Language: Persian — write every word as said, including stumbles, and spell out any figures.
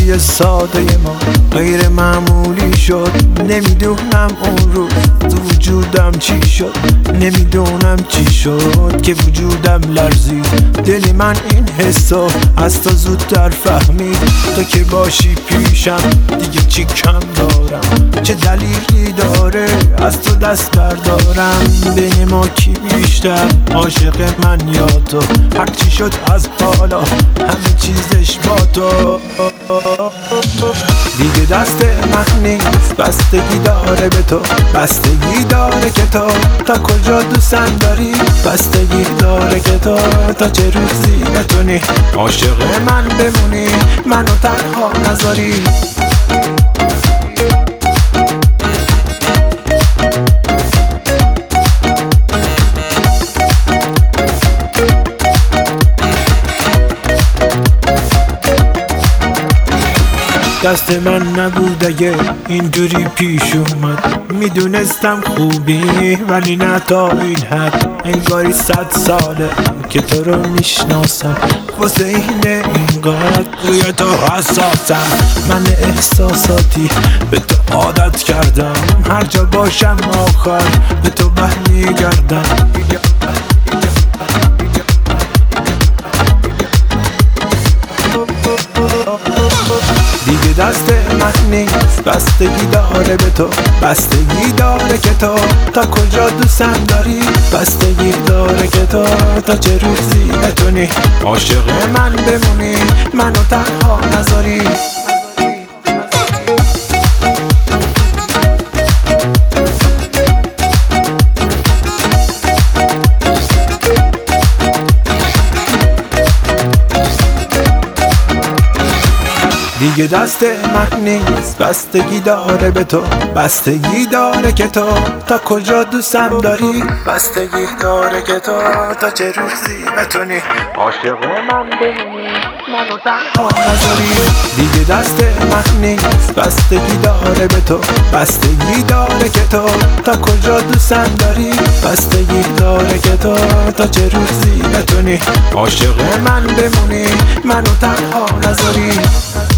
زندگی ساده ما غیر معمولی شد. نمیدونم اون روز تو وجودم چی شد، نمیدونم چی شد که وجودم لرزید. دل من این حسو از تو زودتر فهمید. تو که باشی پیشم دیگه چی کم دارم، چه دلیلی داره از تو دست بردارم. بین ما کی بیشتر عاشق من یا تو؟ هرچی شد از حالا همه چیزش با تو. دیگه دست من نیست، بستگی داره به تو، بستگی داره که تو تا کجا دوستم داری، بستگی داره که تو تا چه روزی بتونی عاشق من بمونی، منو تنها نذاری. دست من نبود اگه اینجوری پیش اومد. میدونستم خوبی ولی نه تا این حد. انگاری صد ساله که تو رو میشناسم، واسه اینه اینقدر روی تو حساسم. من احساساتی به تو عادت کردم، هر جا باشم آخر به تو برمیگردم. دیگه دست من نیست، بستگی داره به تو، بستگی داره که تو تا کجا دوستم داری، بستگی داره که تو تا چه روزی بتونی عاشق من بمونی، منو تنها نذاری. دیگه دست من نیست، بستگی داره به تو، بستگی داره که تو تا کجا دوستم داری، بستگی داره که تو تا چه روزی بتونی عاشق من بمونی، منو تنها نذاری. دیگه دست من نیست، بستگی داره به تو، بستگی داره که تو تا کجا دوستم داری، بستگی داره که تو تا چه روزی بتونی عاشق من بمونی، منو تنها نذاری.